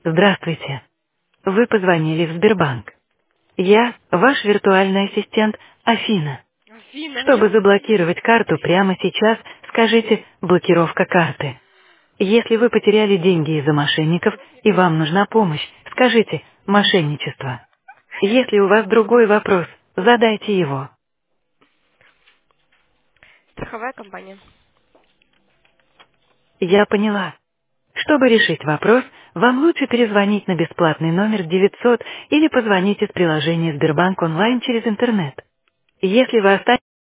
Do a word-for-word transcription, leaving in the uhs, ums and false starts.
Здравствуйте. Вы позвонили в Сбербанк. Я ваш виртуальный ассистент Афина. Афина, Чтобы я... заблокировать карту прямо сейчас, скажите «блокировка карты». Если вы потеряли деньги из-за мошенников и вам нужна помощь, скажите «мошенничество». Если у вас другой вопрос, задайте его. Страховая компания. Я поняла. Чтобы решить вопрос, вам лучше перезвонить на бесплатный номер девятьсот или позвонить из приложения Сбербанк онлайн через интернет. Если вы останетесь